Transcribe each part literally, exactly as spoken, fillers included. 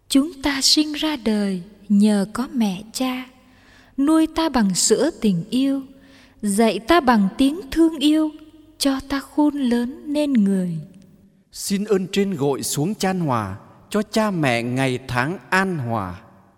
Chúng ta sinh ra đời nhờ có mẹ cha, nuôi ta bằng sữa tình yêu, dạy ta bằng tiếng thương yêu, cho ta khôn lớn nên người. Xin ơn trên gội xuống chan hòa, cho cha mẹ ngày tháng an hòa.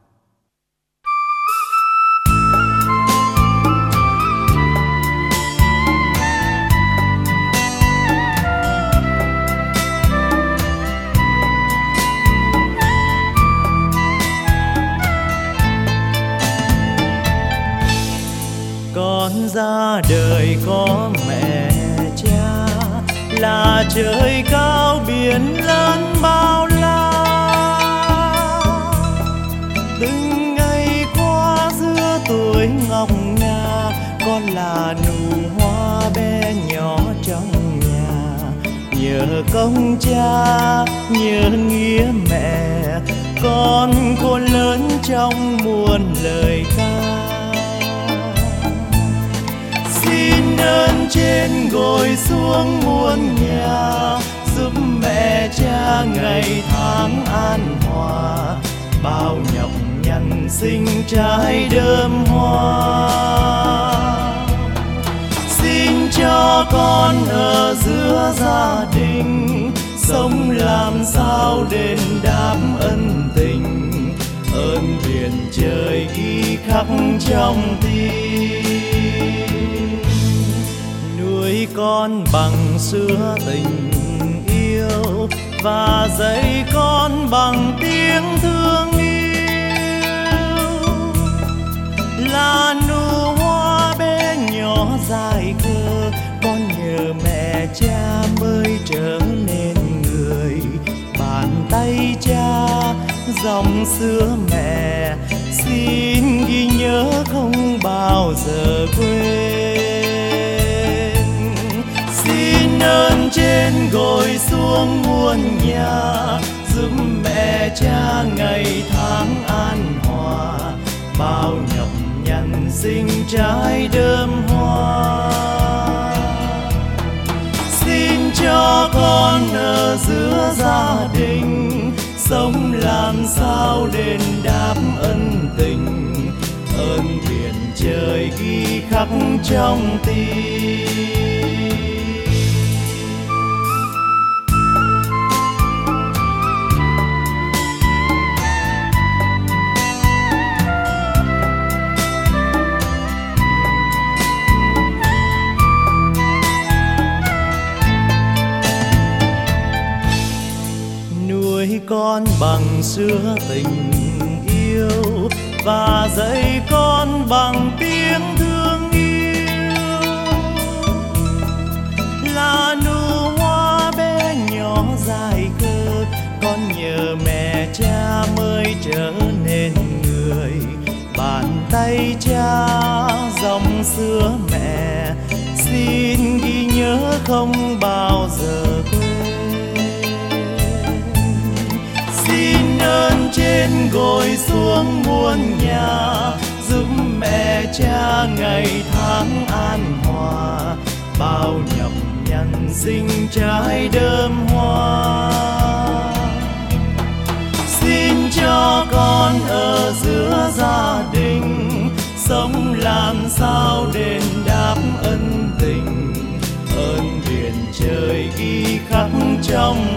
Con ra đời có mẹ cha, là trời cao biển lớn bao la. Từng ngày qua giữa tuổi ngọc ngà, con là nụ hoa bé nhỏ trong nhà. Nhờ công cha, nhờ nghĩa mẹ, con khôn lớn trong muôn lời ca. Xin ơn trên gối xuống muôn nhà, giúp mẹ cha ngày tháng an hòa. Bao nhọc nhằn sinh trái đơm hoa. Xin cho con ở giữa gia đình, sống làm sao đền đáp ân tình. Ơn biển trời ghi khắc trong tim. Nuôi con bằng sữa tình yêu, và dạy con bằng tiếng thương yêu. Là nụ hoa bé nhỏ dài khờ, con nhờ mẹ cha mới trở nên người. Bàn tay cha, dòng sữa mẹ, xin ghi nhớ không bao giờ quên. Xin ơn trên gối xuống muôn nhà, giúp mẹ cha ngày tháng an hòa. Bao nhọc nhằn sinh trái đơm hoa. Xin cho con ở giữa gia đình, sống làm sao đền đáp ân tình. Ơn biển trời ghi khắc trong tim. Nuôi con bằng sữa tình yêu, và dạy con bằng tiếng thương yêu. Là nụ hoa bé nhỏ dài cơ, con nhờ mẹ cha mới trở nên người. Bàn tay cha, dòng sữa mẹ, xin ghi nhớ không bao giờ quên. Xin ơn trên gối xuống muôn nhà, giúp mẹ cha ngày tháng an hòa. Bao nhọc nhằn sinh trái đơm hoa. Xin cho con ở giữa gia đình, sống làm sao đền đáp ân tình. Ơn biển trời ghi khắc trong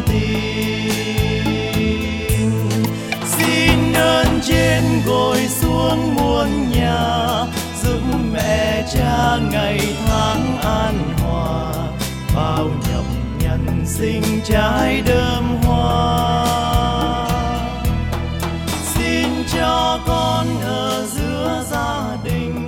tim. Xin ơn trên gối xuống muôn nhà, giúp mẹ cha ngày tháng an hòa. Bao nhọc nhằn sinh trái đơm hoa. Xin cho con ở giữa gia đình,